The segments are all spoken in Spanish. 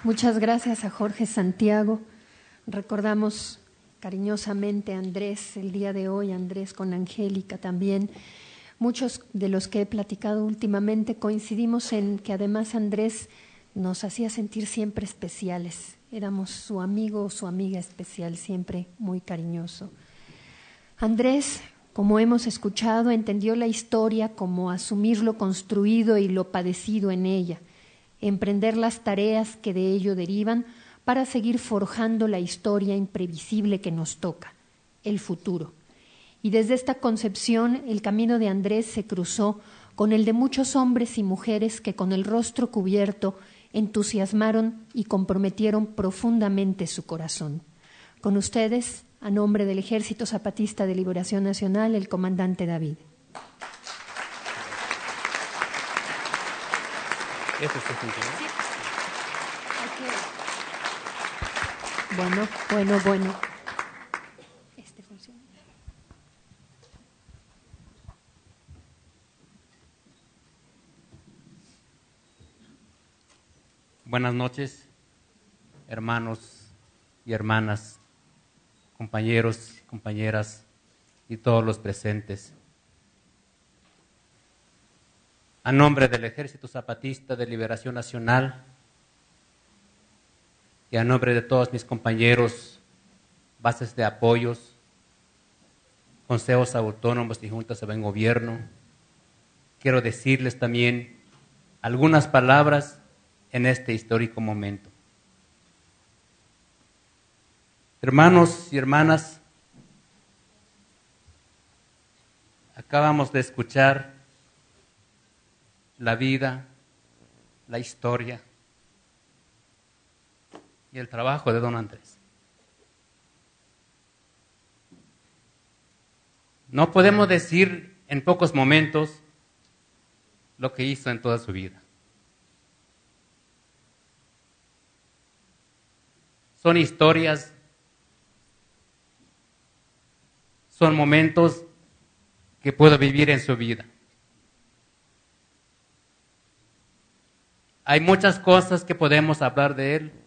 Muchas gracias a Jorge Santiago. Recordamos cariñosamente a Andrés el día de hoy, Andrés con Angélica también. Muchos de los que he platicado últimamente coincidimos en que además Andrés nos hacía sentir siempre especiales. Éramos su amigo o su amiga especial, siempre muy cariñoso. Andrés, como hemos escuchado, entendió la historia como asumir lo construido y lo padecido en ella, emprender las tareas que de ello derivan para seguir forjando la historia imprevisible que nos toca, el futuro. Y desde esta concepción el camino de Andrés se cruzó con el de muchos hombres y mujeres que con el rostro cubierto entusiasmaron y comprometieron profundamente su corazón. Con ustedes, a nombre del Ejército Zapatista de Liberación Nacional, el comandante David. ¿Eso está funcionando? Sí. Bueno. ¿Este funciona? Buenas noches, hermanos y hermanas, compañeros, compañeras y todos los presentes. A nombre del Ejército Zapatista de Liberación Nacional y a nombre de todos mis compañeros, bases de apoyos, consejos autónomos y juntas de buen gobierno, quiero decirles también algunas palabras en este histórico momento. Hermanos y hermanas, acabamos de escuchar la vida, la historia y el trabajo de don Andrés. No podemos decir en pocos momentos lo que hizo en toda su vida. Son historias, son momentos que puedo vivir en su vida. Hay muchas cosas que podemos hablar de él,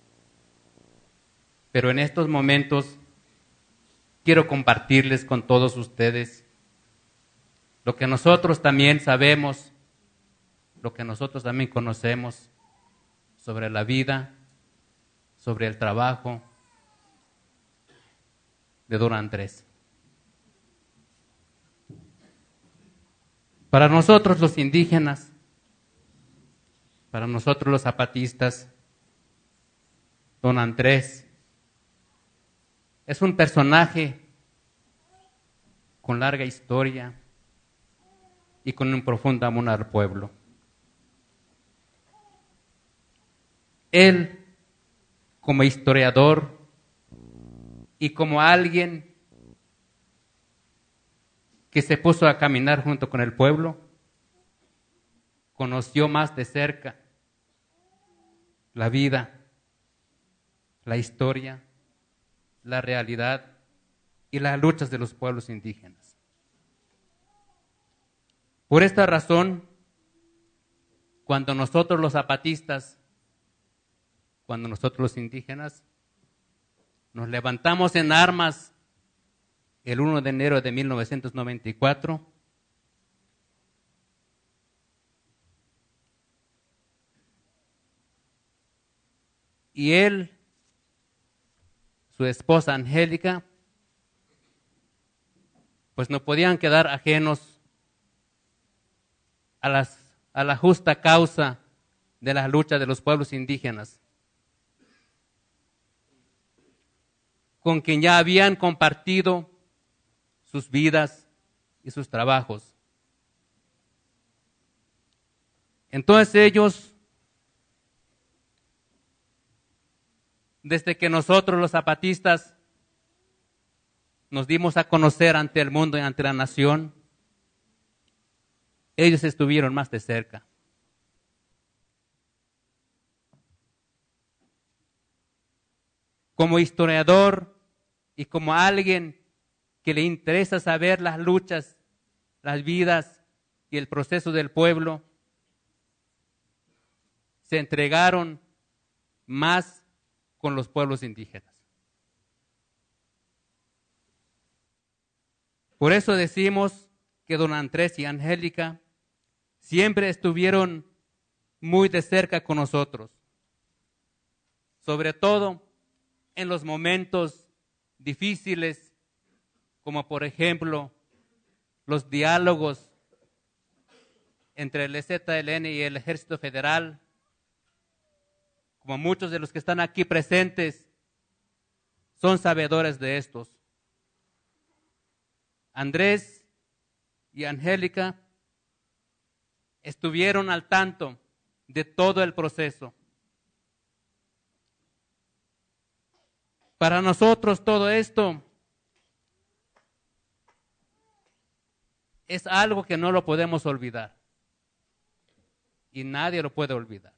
pero en estos momentos quiero compartirles con todos ustedes lo que nosotros también sabemos, lo que nosotros también conocemos sobre la vida, sobre el trabajo de don Andrés. Para nosotros los indígenas, para nosotros los zapatistas, don Andrés es un personaje con larga historia y con un profundo amor al pueblo. Él, como historiador y como alguien que se puso a caminar junto con el pueblo, conoció más de cerca la vida, la historia, la realidad y las luchas de los pueblos indígenas. Por esta razón, cuando nosotros los zapatistas, cuando nosotros los indígenas, nos levantamos en armas el 1 de enero de 1994, y él, su esposa Angélica, pues no podían quedar ajenos a la justa causa de la lucha de los pueblos indígenas, con quien ya habían compartido sus vidas y sus trabajos. Entonces ellos, desde que nosotros los zapatistas nos dimos a conocer ante el mundo y ante la nación, ellos estuvieron más de cerca. Como historiador y como alguien que le interesa saber las luchas, las vidas y el proceso del pueblo, se entregaron más con los pueblos indígenas. Por eso decimos que don Andrés y Angélica siempre estuvieron muy de cerca con nosotros, sobre todo en los momentos difíciles, como por ejemplo los diálogos entre el EZLN y el Ejército Federal. Como muchos de los que están aquí presentes son sabedores de estos. Andrés y Angélica estuvieron al tanto de todo el proceso. Para nosotros todo esto es algo que no lo podemos olvidar y nadie lo puede olvidar.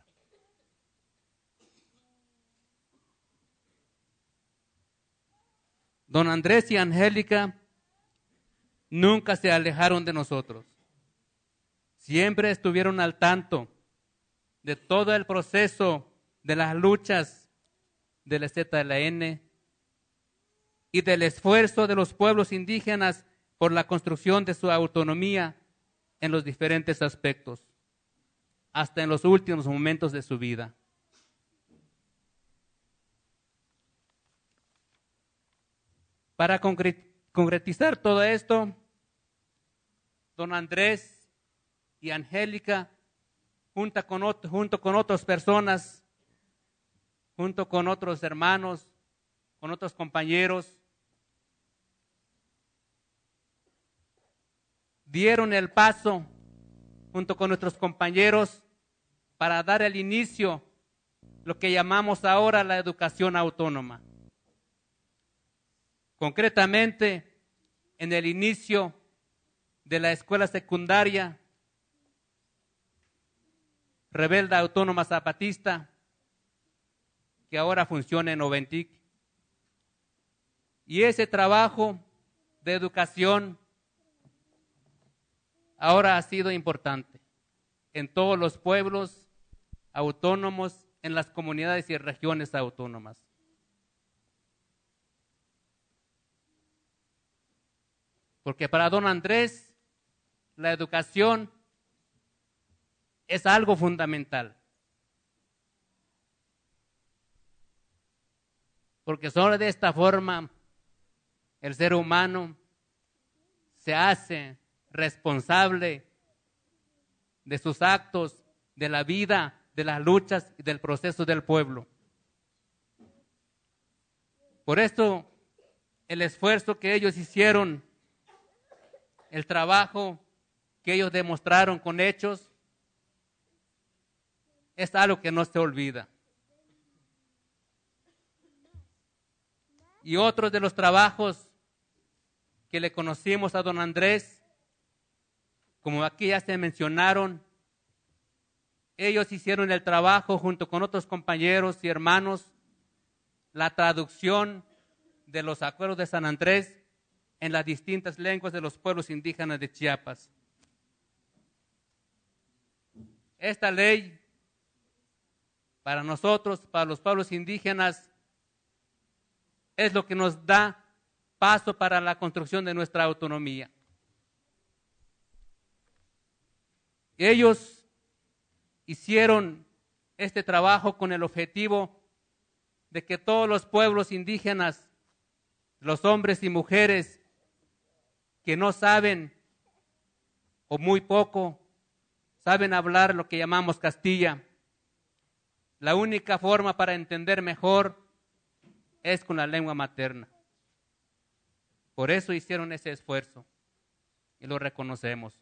Don Andrés y Angélica nunca se alejaron de nosotros. Siempre estuvieron al tanto de todo el proceso de las luchas del EZLN y del esfuerzo de los pueblos indígenas por la construcción de su autonomía en los diferentes aspectos, hasta en los últimos momentos de su vida. Para concretizar todo esto, don Andrés y Angélica, junto con otras personas, junto con otros hermanos, con otros compañeros, dieron el paso junto con nuestros compañeros para dar el inicio, lo que llamamos ahora la educación autónoma. Concretamente, en el inicio de la escuela secundaria Rebelde Autónoma Zapatista, que ahora funciona en Oventic. Y ese trabajo de educación ahora ha sido importante en todos los pueblos autónomos, en las comunidades y regiones autónomas. Porque para don Andrés la educación es algo fundamental. Porque solo de esta forma el ser humano se hace responsable de sus actos, de la vida, de las luchas y del proceso del pueblo. Por esto, el esfuerzo que ellos hicieron, el trabajo que ellos demostraron con hechos, es algo que no se olvida. Y otros de los trabajos que le conocimos a don Andrés, como aquí ya se mencionaron, ellos hicieron el trabajo junto con otros compañeros y hermanos, la traducción de los acuerdos de San Andrés en las distintas lenguas de los pueblos indígenas de Chiapas. Esta ley, para nosotros, para los pueblos indígenas, es lo que nos da paso para la construcción de nuestra autonomía. Ellos hicieron este trabajo con el objetivo de que todos los pueblos indígenas, los hombres y mujeres que no saben o muy poco saben hablar lo que llamamos Castilla, la única forma para entender mejor es con la lengua materna. Por eso hicieron ese esfuerzo y lo reconocemos.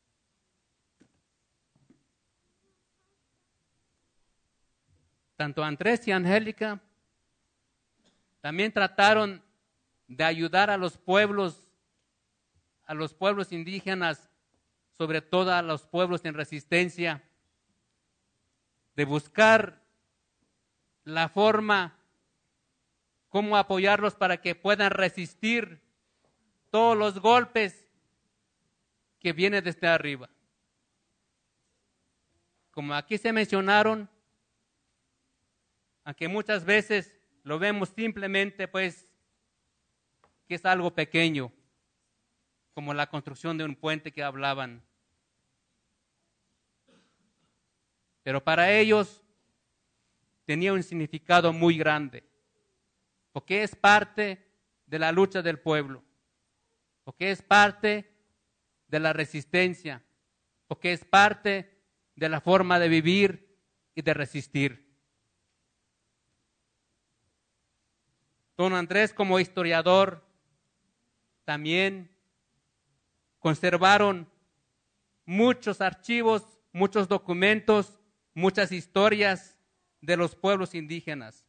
Tanto Andrés y Angélica también trataron de ayudar a los pueblos indígenas, sobre todo a los pueblos en resistencia, de buscar la forma cómo apoyarlos para que puedan resistir todos los golpes que vienen desde arriba. Como aquí se mencionaron, aunque muchas veces lo vemos simplemente pues que es algo pequeño, como la construcción de un puente que hablaban. Pero para ellos tenía un significado muy grande, porque es parte de la lucha del pueblo, porque es parte de la resistencia, porque es parte de la forma de vivir y de resistir. Don Andrés, como historiador, también conservaron muchos archivos, muchos documentos, muchas historias de los pueblos indígenas,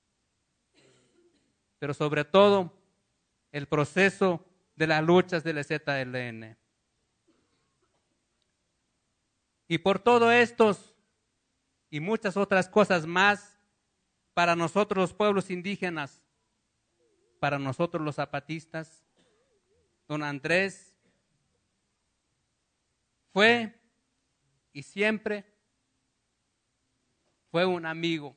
pero sobre todo el proceso de las luchas del EZLN. Y por todo estos y muchas otras cosas más, para nosotros los pueblos indígenas, para nosotros los zapatistas, don Andrés fue y siempre fue un amigo,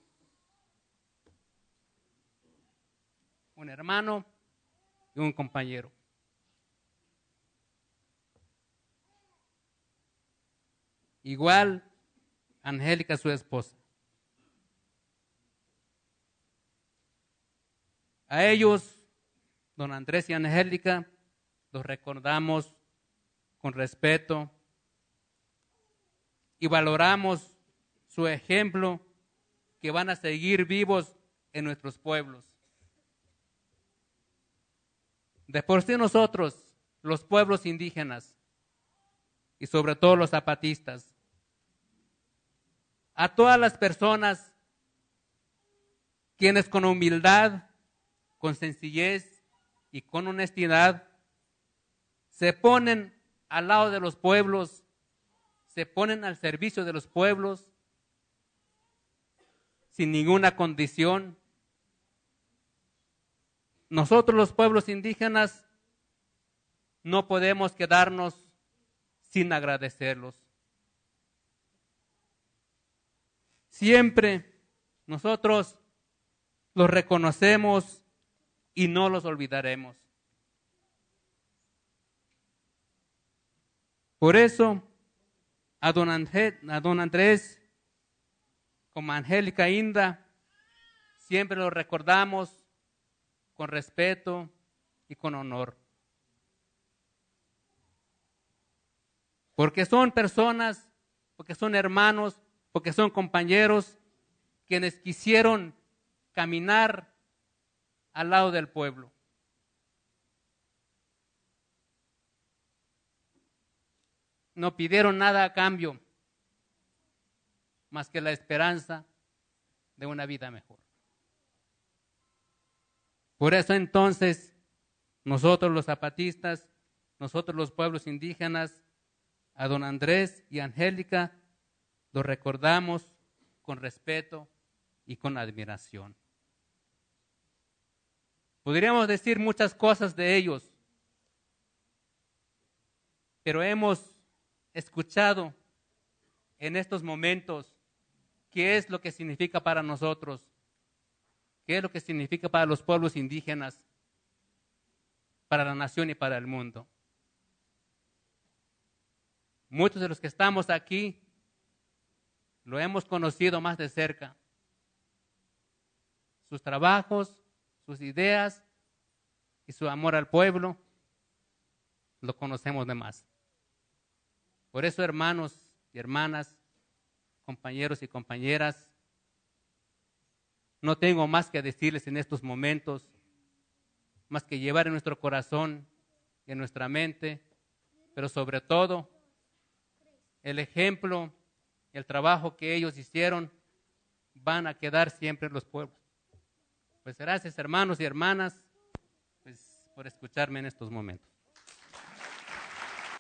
un hermano y un compañero. Igual Angélica, su esposa. A ellos, don Andrés y Angélica, los recordamos con respeto y valoramos su ejemplo, que van a seguir vivos en nuestros pueblos. De por sí nosotros, los pueblos indígenas, y sobre todo los zapatistas, a todas las personas quienes con humildad, con sencillez y con honestidad se ponen al lado de los pueblos, se ponen al servicio de los pueblos sin ninguna condición. Nosotros los pueblos indígenas no podemos quedarnos sin agradecerlos. Siempre nosotros los reconocemos y no los olvidaremos. Por eso, a don Andrés, como a Angélica Inda, siempre los recordamos con respeto y con honor. Porque son personas, porque son hermanos, porque son compañeros quienes quisieron caminar al lado del pueblo. No pidieron nada a cambio más que la esperanza de una vida mejor. Por eso entonces nosotros los zapatistas, nosotros los pueblos indígenas, a don Andrés y Angélica los recordamos con respeto y con admiración. Podríamos decir muchas cosas de ellos, pero hemos escuchado en estos momentos qué es lo que significa para nosotros, qué es lo que significa para los pueblos indígenas, para la nación y para el mundo. Muchos de los que estamos aquí lo hemos conocido más de cerca. Sus trabajos, sus ideas y su amor al pueblo lo conocemos de más. Por eso, hermanos y hermanas, compañeros y compañeras, no tengo más que decirles en estos momentos, más que llevar en nuestro corazón y en nuestra mente, pero sobre todo el ejemplo, el trabajo que ellos hicieron van a quedar siempre en los pueblos. Pues gracias, hermanos y hermanas, pues, por escucharme en estos momentos.